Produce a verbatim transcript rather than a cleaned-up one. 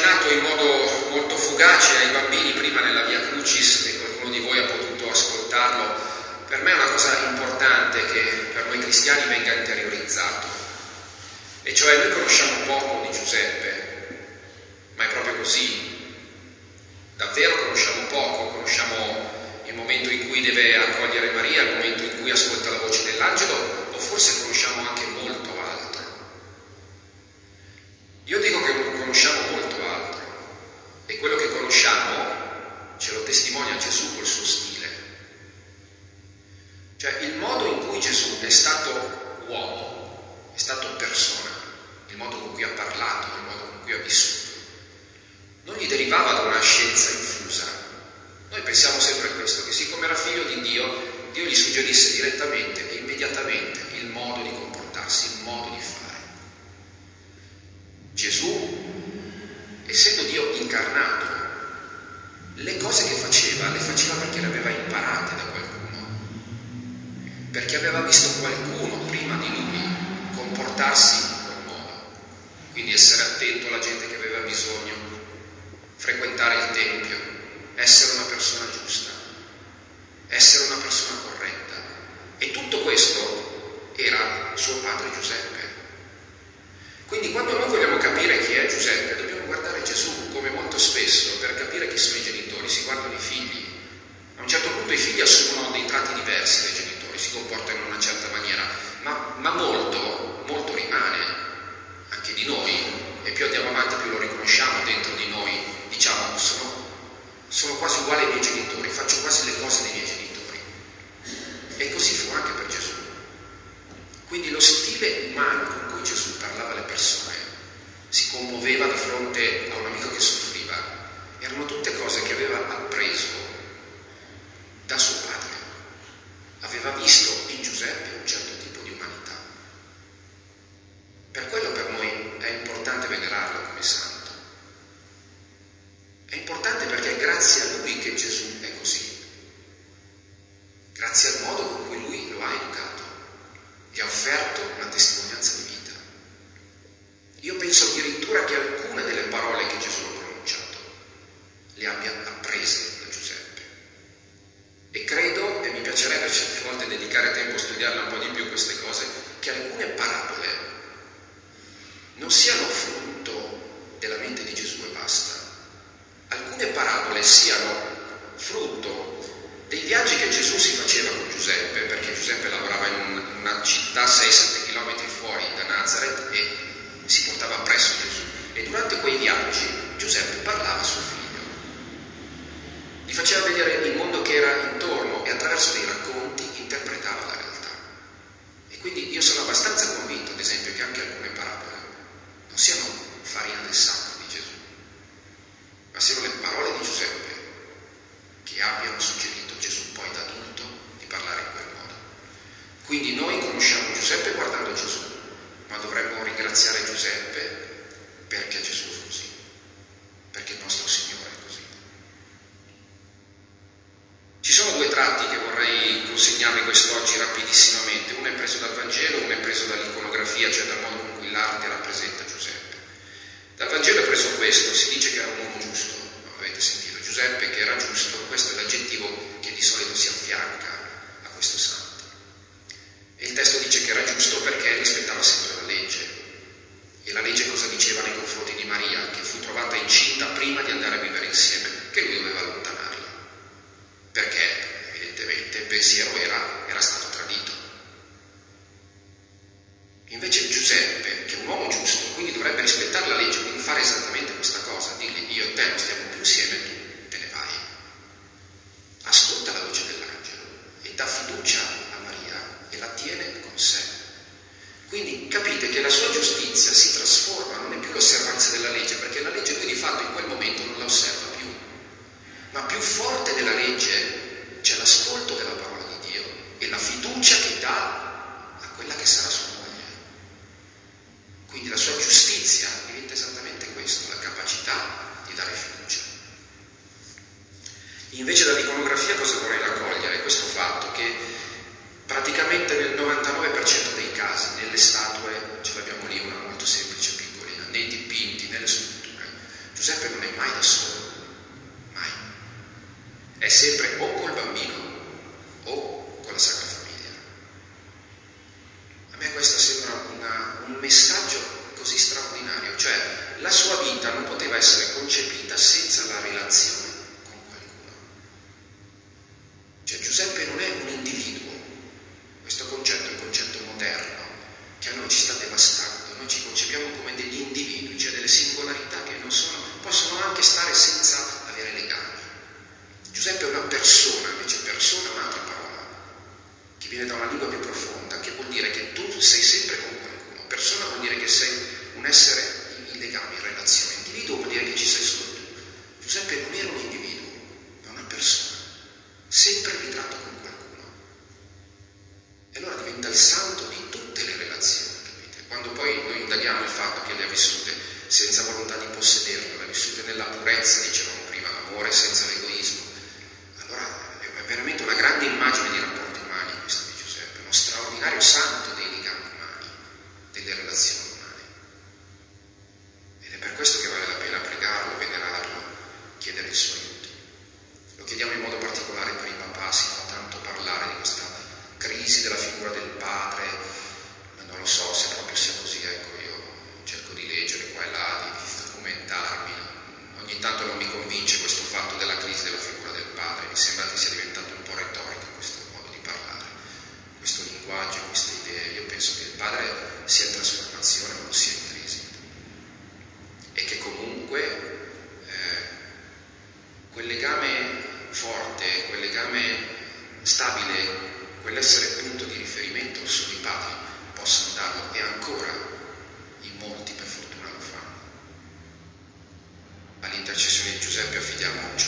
accennato in modo molto fugace ai bambini prima nella Via Crucis, e qualcuno di voi ha potuto ascoltarlo. Per me è una cosa importante che per noi cristiani venga interiorizzato, e cioè noi conosciamo poco di Giuseppe, ma è proprio così. Davvero conosciamo poco, conosciamo il momento in cui deve accogliere Maria, il momento in cui ascolta la voce dell'angelo, o forse conosciamo anche molto altro. Io dico che conosciamo molto altro, e quello che conosciamo ce lo testimonia Gesù col suo stile. Cioè il modo in cui Gesù è stato uomo, è stato persona, il modo con cui ha parlato, il modo con cui ha vissuto, non gli derivava da una scienza infusa. Noi pensiamo sempre a questo, che siccome era figlio di Dio, Dio gli suggerisse direttamente e immediatamente il modo di comportarsi, il modo di fare. Gesù, essendo Dio incarnato, le cose che faceva, le faceva perché le aveva imparate da qualcuno, perché aveva visto qualcuno prima di lui comportarsi in quel modo. Quindi essere attento alla gente che aveva bisogno, frequentare il Tempio, essere una persona giusta, essere una persona corretta. E tutto questo era suo padre Giuseppe. Quindi quando noi vogliamo capire chi è Giuseppe, dobbiamo guardare Gesù, come molto spesso per capire chi sono i genitori si guardano i figli. A un certo punto i figli assumono dei tratti diversi dai genitori, si comportano in una certa maniera, ma, ma molto, molto rimane anche di noi, e più andiamo avanti più lo riconosciamo dentro di noi. Diciamo, sono, sono quasi uguali ai miei genitori, faccio quasi le cose dei miei genitori. E così fu anche per Gesù. Quindi lo stile umano con cui Gesù parlava alle persone, si commuoveva di fronte a un amico che soffriva, erano tutte cose che aveva appreso da suo padre. Aveva visto in Giuseppe un certo tipo di umanità. Per quello per noi è importante venerarlo come santo. È importante perché è grazie a lui che Gesù è così, grazie al modo con cui lui lo ha educato, gli ha offerto una testimonianza di vita. Io penso addirittura che alcune delle parole che Gesù ha pronunciato le abbia apprese da Giuseppe. E credo, e mi piacerebbe certe volte dedicare tempo a studiarle un po' di più queste cose, che alcune parabole non siano frutto della mente di Gesù e basta. Alcune parabole siano frutto dei viaggi che Gesù si faceva con Giuseppe, perché Giuseppe lavorava in un, una città sei sette chilometri fuori da Nazareth e si portava appresso Gesù. E durante quei viaggi Giuseppe parlava a suo figlio, gli faceva vedere il mondo che era intorno e attraverso dei racconti interpretava la realtà. E quindi io sono abbastanza convinto, ad esempio, che anche alcune parabole non siano farina del sacco di Gesù, ma siano le parole di Giuseppe che abbiano suggerito Gesù poi da adulto di parlare in quel modo. Quindi noi conosciamo Giuseppe guardando Gesù, ma dovremmo ringraziare Giuseppe perché Gesù è così, perché il nostro Signore è così. Ci sono due tratti che vorrei consegnarvi quest'oggi rapidissimamente, uno è preso dal Vangelo, uno è preso dall'iconografia, cioè dal modo con cui l'arte rappresenta Giuseppe. Dal Vangelo è preso questo, si dice che era un uomo giusto, avete sentito, Giuseppe che era giusto, questo è l'aggettivo che di solito si affianca a questo santo. E il testo dice che era giusto perché rispettava sempre la legge. E la legge cosa diceva nei confronti di Maria? Che fu trovata incinta prima di andare a vivere insieme, che lui doveva allontanarla. Perché evidentemente il pensiero era, era stato tradito. Invece Giuseppe, che è un uomo giusto, quindi dovrebbe rispettare la legge, quindi fare esattamente questa cosa, dirgli io e te non stiamo più insieme, tu te ne vai. Ascolta la voce dell'angelo e dà fiducia a Maria e la tiene con sé. Quindi capite che la sua giustizia si trasforma, non è più l'osservanza della legge, perché la legge lui di fatto in quel momento non la osserva più. Ma più forte della legge c'è l'ascolto della parola di Dio e la fiducia che dà a quella che sarà sua moglie. Quindi la sua giustizia diventa esattamente questo, la capacità di dare fiducia. Invece dall'iconografia cosa vorrei raccogliere? Questo fatto che praticamente nel novantanove per cento dei casi, nelle statue, ce l'abbiamo lì una molto semplice, piccolina, nei dipinti, nelle sculture, Giuseppe non è mai da solo, mai. È sempre o col bambino o con la Sacra Famiglia. A me questo sembra una, un messaggio così straordinario, cioè la sua vita non poteva essere concepita senza la relazione con qualcuno. Cioè Giuseppe non è un individuo, questo concetto è un concetto moderno che a noi ci sta devastando, noi ci concepiamo come degli individui, cioè delle singolarità che non sono, possono anche stare senza avere legami. Giuseppe è una persona, invece persona è un'altra parola, che viene da una lingua più profonda, che vuol dire che tu sei sempre con qualcuno. Persona vuol dire che sei un essere in legame, in relazione. Individuo vuol dire che ci sei solo tu. Giuseppe non era un individuo, ma una persona, sempre ritratto con qualcuno. E allora diventa il santo di tutte le relazioni, capite? Quando poi noi indaghiamo il fatto che le ha vissute senza volontà di possederlo, le ha vissute nella purezza, dicevamo prima, l'amore senza l'egoismo, allora è veramente una grande immagine di rapporti umani questa di Giuseppe, uno straordinario santo dei legami umani, delle relazioni umane. Ed è per questo che vale la pena pregarlo, venerarlo, chiedere il suo aiuto. Lo chiediamo in modo particolare per i papà, si fa tanto parlare di questa crisi della figura del padre, ma non lo so se proprio sia così, ecco, io cerco di leggere qua e là, di, di documentarmi, ogni tanto non mi convince questo fatto della crisi della figura del padre, mi sembra che sia diventato un po' retorico questo modo di parlare, questo linguaggio, queste idee. Io penso che il padre sia in trasformazione, ma non sia in crisi, e che comunque eh, quel legame forte, quel legame stabile, quell'essere punto di riferimento solo i padri possono darlo, e ancora in molti per fortuna lo fanno. All'intercessione di Giuseppe affidiamo